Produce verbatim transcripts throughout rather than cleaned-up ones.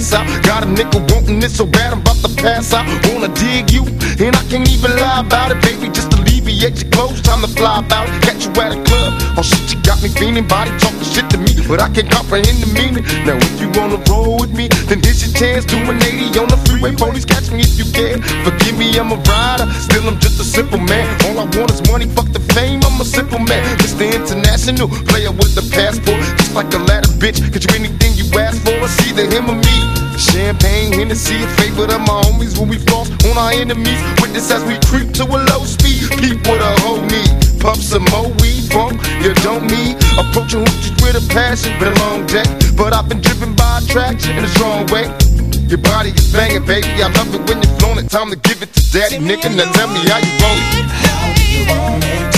gas out. Got a nigga wanting it so bad I'm about to pass out. Wanna dig you, and I can't even lie about it, baby. Just alleviate your clothes, time to fly about it. Catch you at a club, oh shit, you got me feeling. Body talking shit to me, but I can't comprehend the meaning. Now if you wanna roll with me, then here's your chance. Do an eighty on the freeway, police catch me if you can. Forgive me, I'm a rider, still I'm just a simple man. All I want is money, fuck the fame, I'm a simple man. Mister International, player with the passport. Just like a ladder, bitch, get you anything you ask for. It's either him or me. Champagne, Hennessy, a favorite of my homies when we floss on our enemies. Witness as we creep to a low speed. Peep with a whole need. Puff some more weed, funk, you don't need. Approaching hoochies with a passion, been a long day, but I've been driven by attraction in a strong way. Your body is banging, baby, I love it when you're flown it. Time to give it to daddy, nigga, now tell me how you want it. How do you want it?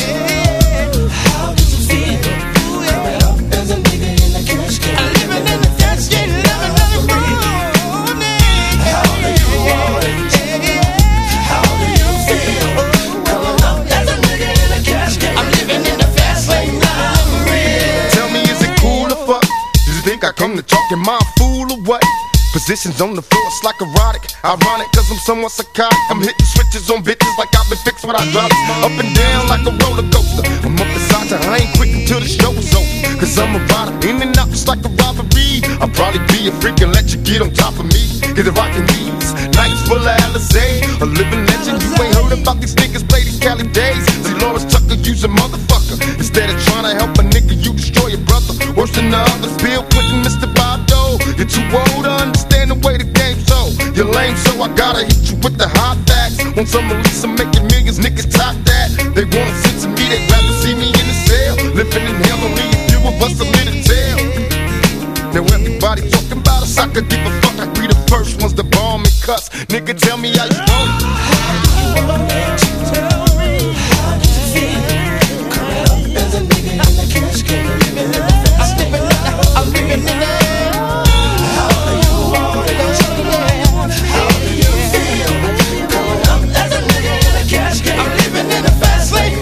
How does it feel? Coming up as a nigga in the cash game. I'm living in the cash game, living in the morning. How do you want it? How do you feel? Coming up as a nigga in the cash game. I'm living in the fast lane, now for real. Tell me, is it cool or fuck? Does you think I come to talk, am I a fool or what? Positions on the floor, it's like erotic. Ironic, cause I'm somewhat psychotic. I'm hitting switches on bitches like I've been fixed when I drop it. Up and down like a roller coaster. I'm up beside you, I ain't quit until the show is over. Cause I'm a rider, in and out just like a robbery. I'll probably be a freak and let you get on top of me. Get it rockin' these nights full of Alizé. A living legend, you ain't heard about these niggas play these Cali days. See Lawrence Tucker, use a motherfucker. Instead of trying to help a nigga, you destroy your brother. Worse than the others, Bill Clinton, Mister Bado. You're too old to understand the way the game's so. You're lame, so I gotta hit you with the hot facts. Want some release, I'm making millions, niggas top that. They wanna sit to me, they'd rather see me in the cell. Living in hell, only a few of us are in the tail. Now everybody talking about us, I could give a fuck. I be the first ones to bomb and cuss. Nigga, tell me how you want it. How do you want it? Tell me, how does it feel? Coming up as a nigga in the cash game, living in the fast lane. I'm living in the. How do you want it? How do you feel? Coming up as a nigga in the cash game, I'm living in the fast lane.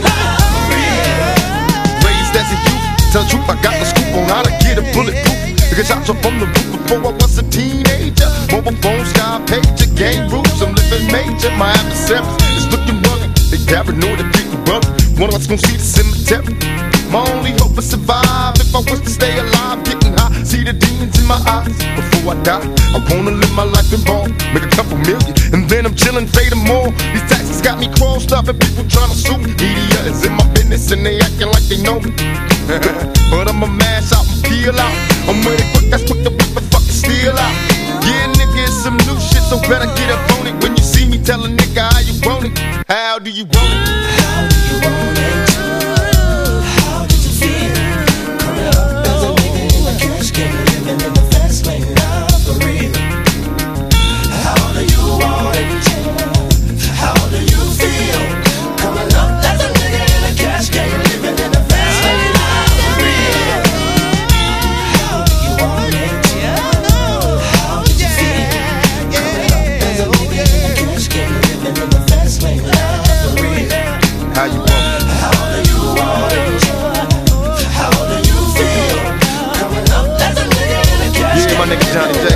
Raised as a youth, tell the truth, I got the scoop on how to get a bulletproof. Nigga shots up from the roof before I was a teenager. Mobile phone, sky pager, gang rules, I'm living major. My adversaries is looking rugged. They paranoid and people worried. One of us gon' see the cemetery. My only hope is survive. If I was to stay alive, getting high, see the demons in my eyes. Before I die, I wanna live my life in ball, make a couple million, and then I'm chillin', fade them all. These taxes got me crossed up and people tryna sue me. Media is in my business and they acting like they know me. But I'ma mash out and peel out. I'm with it quick, that's quick to whip and fucking steal out. Yeah, nigga, it's some new shit, so better get up on it. When you see me, tell a nigga how you want it. How do you want it? How do you want it? How does it feel? Coming up as a nigga in the cash game, living in the fast lane, now for real. How do you want it? How do you feel? Coming up as a nigga in the cash game, living in the fast lane, now for real. How do you want it? How does it feel? Coming up as a nigga in the cash game, living in the fast lane, now for real. How you want it? How do you want it? How do you feel? Coming up as a nigga in a cash game. Yeah, my nigga Johnny J.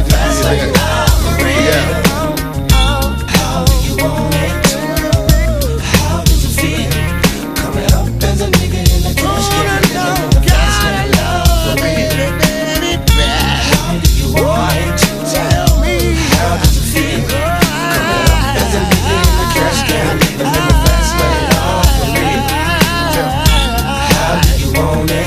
Yeah. How do you want it? How does it feel? Coming up as a nigga in a cash game. Living in the fast lane, for real. How do you want it? Tell me. How does it feel? Coming up as a nigga in a cash game. Living in the fast lane, for real. How do you want it?